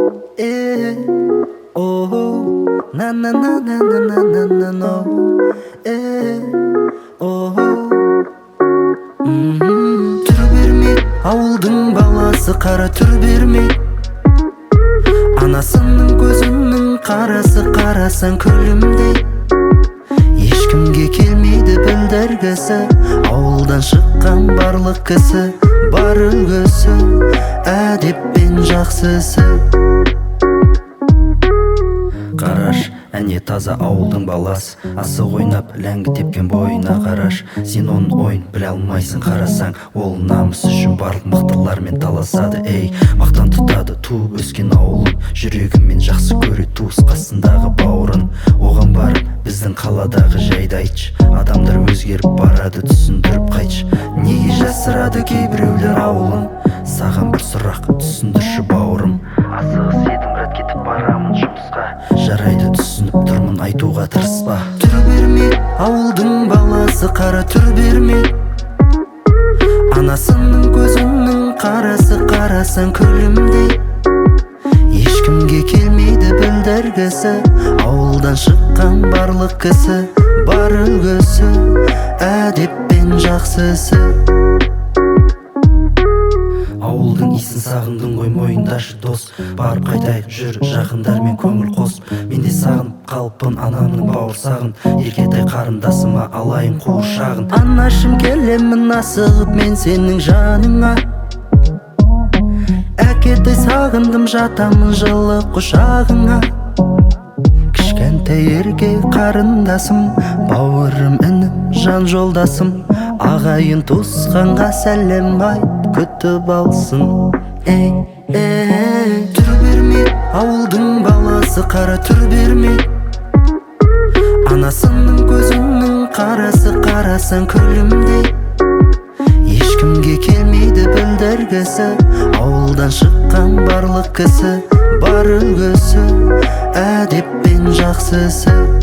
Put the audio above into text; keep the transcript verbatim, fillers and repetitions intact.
Eh, oh, na na na na na na na na no. Eh, oh, mhm. Түр бермей, ауылдың баласы қара түр бермей. Анасының көзінің қарасы қарасаң күлімдей. Ешкімге келмейді білдіргісі, ауылдан шыққан барлық кісі бар үлгісі, әдеппен жақсысы. Қараш, әне таза ауылдың баласы, асық ойнап ләңгі тепкен бойына қараш. Сен оның ойын біле алмайсың, қарасаң ол намыс үшін барлық мықтылармен таласады. Ей, мақтан тұтады туып өскен ауылын, жүрегімен жақсы көре туыс қасындағы бауырын. Оған барып біздің қаладағы жайды айтшы, адамдар өзгеріп барады, түсіндіріп қайтшы. Неге жасырады кейбіреулер ауылын, саған бір сұрақ түсіндірші бауырым. Асығыс едім, рет кетіп барамын жұмысқа, жарайды түсініп тұрмын, айтуға тырыспа. Түр бермей, ауылдың баласы қара түр бермей. Анасының көзінің қарасы қарасаң күлімдей. Ешкімге келмейді білдіргісі, ауылдан шыққан барлық кісі бар үлгісі, әдеппен жақсысы. Ауылдың исін сағындың ғой, мойындашы дос, барып қайтайық жүр жақындармен көңіл қос. Мен де сағынып қалыппын анамның бауырсағын, еркетай қарындасыма алайын қуыршағын. Анашым келемін асығып мен сенің жаныңа, әкетай сағындым жатамын жылы құшағыңа. Кішкентай ерке қарындасым, бауырым інім жан жолдасым, ағайын туысқанға сәлем айт күтіп алсын. Эй, эй, түр бермей, ауылдың баласы қара түр бермей. Анасының көзінің қарасы қарасаң күлімдей. Ешкімге келмейді білдіргісі, ауылдан шыққан барлық кісі бар үлгісі, әдеппен жақсысы.